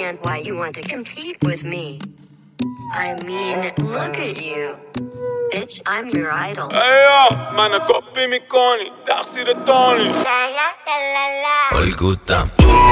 understand why you want to compete with me. I mean, look at you. Bitch, I'm your idol. منو کپی میکنی تقصیر تونی الگوتم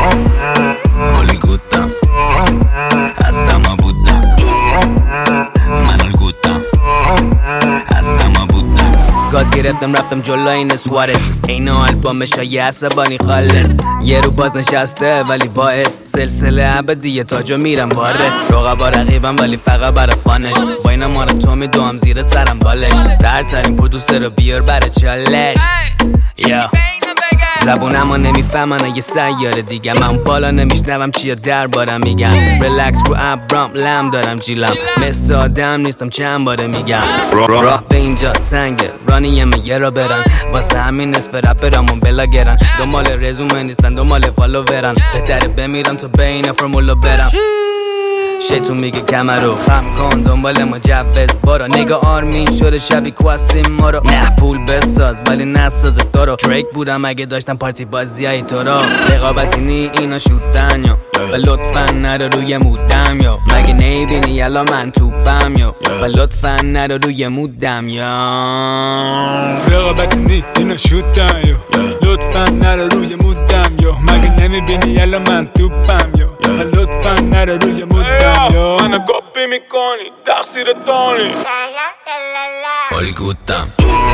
الگوتم هستم و بودم من الگوتم هستم و بودم گاز گرفتم رفتم جلو این سوارز اینو آلبومش های عصبانی خالص یه رو باز نشسته ولی باعث سلسله ابدیه تاجو میرم وارس رقبا رقیبم ولی فقط برا فانش با اینا ما رو تو میدوام زیر سرم بالش سرترین پرودوسر رو بیار برا چالش یا زبونمو نمیفهمن یه سیاره دیگه من بالا نمیشنوم چیا دربارم میگم ریلکس رو ابرام لم دارم جیلم مثل آدم نیستم چند باره میگم راه به اینجا تنگه رانیم یه را برن واسه همین نصف رپرامون بلاگرن دنبال رزومه نیستن دنبال فالوورن بهتره بمیرم تا بین فرمولو برم شیطون میگه کمر رو خم کن دنبال مجوز برو نگاه آرمین شده شبی کواسیم ما رو نه پول بساز ولی نساز تو رو دریک بودم اگه داشتم پارتی بازی های تو رو رقابتی نی اینا شوتن یا و لطفا نرو روی مودم یا مگه نیبینی الان من توپم یا و لطفا نرو روی مودم یا رقابتی نی اینا شوتن یا لطفا نرو روی مودم یا مگه نمیبینی الان من توپم یا و لطفا نرو روی مودم یا منو کپی میکنی تقصیر تونی الگوتم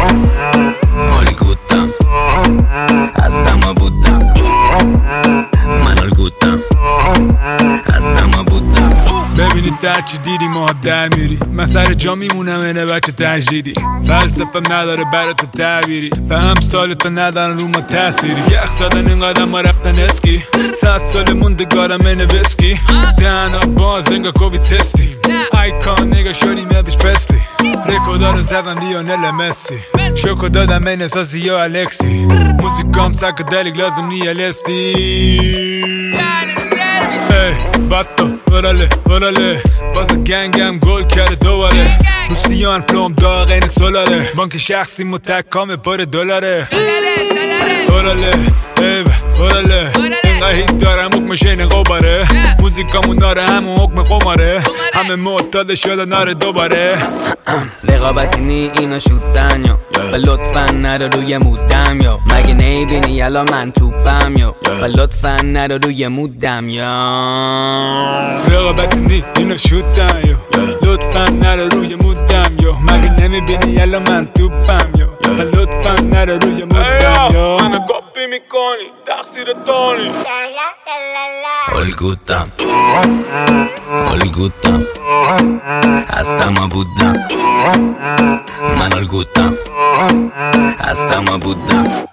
الگوتم هستم و بودم من الگوتم هستم و بودم ببینید در چی دیدی ما در میری من سر جا میمونم اینه بچه تجدیدی فلسفه نداره برای تو تعبیری به هم سال تا ندارن رو ما تأثیری یخ زدن اینقدر ما رفتن اسکی 100 سال موندگارم اینه وسکی دهنا باز انگا کوبی تستی آیکان نگا شدیم بیش پسلی رکودا رو زدم لیونل مسی شوکو دادم این اساسی یا الکسی موزیکام ساکدلیک لازم نی الستی Vato, ورله فاز گنگم گل کرده دوباره روسیان فلوم داغ این سولاره بانک شخصی متکام پر دلاره ورله اینقدر هیت دارم حکمش این قباره موزیکامون داره همون حکم قماره همه معتاد شده ناره دوباره رقابتی نی اینا شوتن یا و لطفا نرو روی مودم یا مگه نیبینی الان من توپم یا و لطفا نرو روی مودم یا رقابتی نی اینا شوتن یا لطفا نرو روی مودم یا مگه نمیبینی الان من توپم یا و لطفا نرو روی مودم یا منو کپی میکنی تقصیر تونی الگوتم الگوتم هستم و بودم من الگوتم هستم و بودم